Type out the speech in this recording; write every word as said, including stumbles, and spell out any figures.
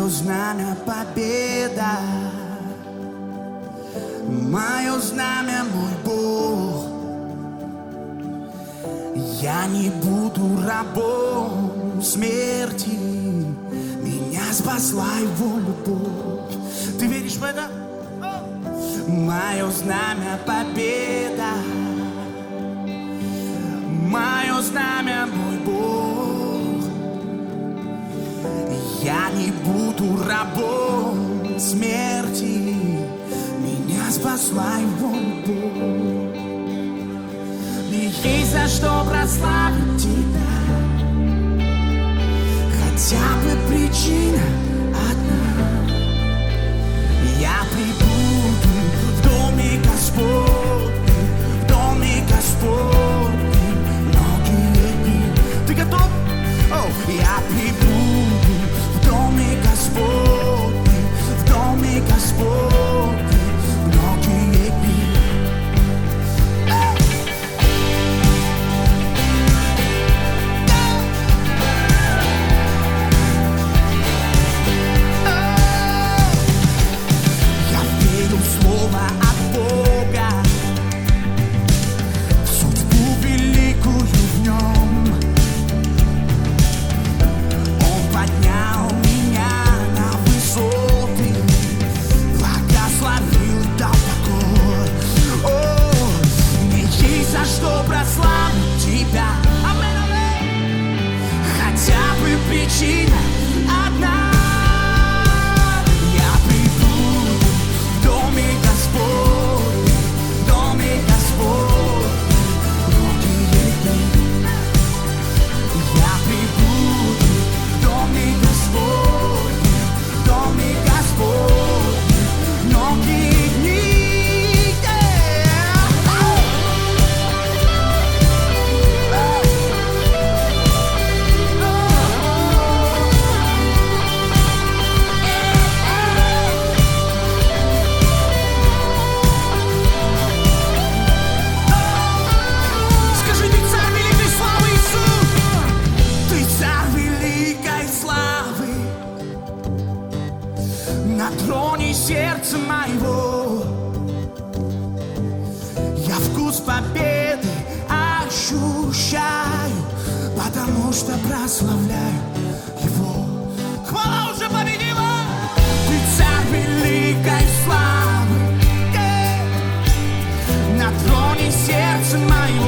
Мое знамя победа, мое знамя мой Бог. Я не буду рабом смерти, меня спасла его любовь. Ты веришь в это? Мое знамя победа, мое знамя мой Бог. Я не буду рабом смерти, меня спасла его любовь. Мне есть за что прославить тебя, хотя бы причина одна. Я прибуду в доме Господнем, в доме Господнем многие дни. Ты готов? Oh, я прибуду в доме Господнем, в доме Господнем многие дни. Я верю в слово от Бога, в судьбу великую в нем. Он поднял меня на высоты, благословил, дал покой. О, мне есть за что прославить тебя. Аминь, аминь. Хотя бы причина одна. Я прибуду в доме Господнем, в доме Господнем многие дни. Я прибуду в доме Господнем, в доме Господнем многие дни. Скажи, ты царь великой славы, Иисус! Ты царь великой славы, на троне сердца моего. Я вкус победы ощущаю, потому что прославляю его. Хвала уже победила! Ты царь великой славы, э, на троне сердца моего.